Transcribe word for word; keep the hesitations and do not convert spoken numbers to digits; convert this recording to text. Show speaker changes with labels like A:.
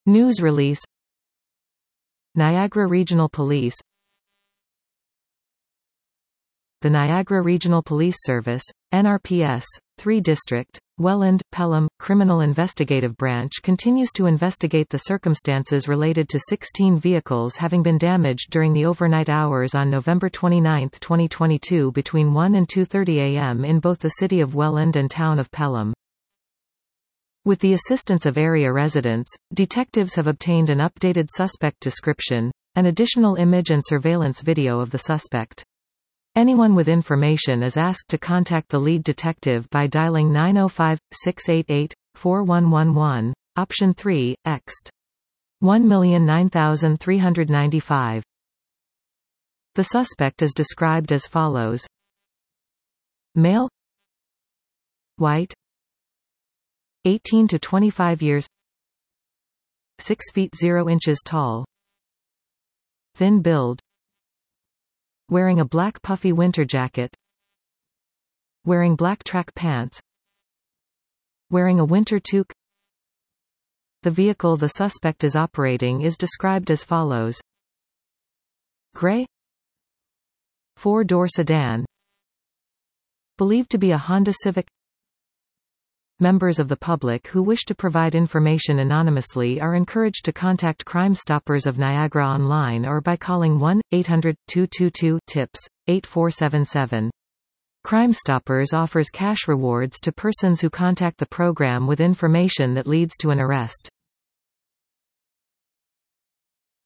A: News release. Niagara Regional Police. The Niagara Regional Police Service, N R P S, three District, Welland, Pelham, Criminal Investigative Branch continues to investigate the circumstances related to sixteen vehicles having been damaged during the overnight hours on November twenty-ninth, twenty twenty-two between one and two thirty a m in both the city of Welland and town of Pelham. With the assistance of area residents, detectives have obtained an updated suspect description, an additional image and surveillance video of the suspect. Anyone with information is asked to contact the lead detective by dialing nine oh five, six eight eight, four one one one, option three, ext. one nine three nine five. The suspect is described as follows. Male, white, eighteen to twenty-five years, six feet zero inches tall, thin build, wearing a black puffy winter jacket, wearing black track pants, wearing a winter toque. The vehicle the suspect is operating is described as follows. Gray, four-door sedan, believed to be a Honda Civic. Members of the public who wish to provide information anonymously are encouraged to contact Crime Stoppers of Niagara online or by calling one eight hundred, two two two, TIPS, eight four seven seven. Crime Stoppers offers cash rewards to persons who contact the program with information that leads to an arrest.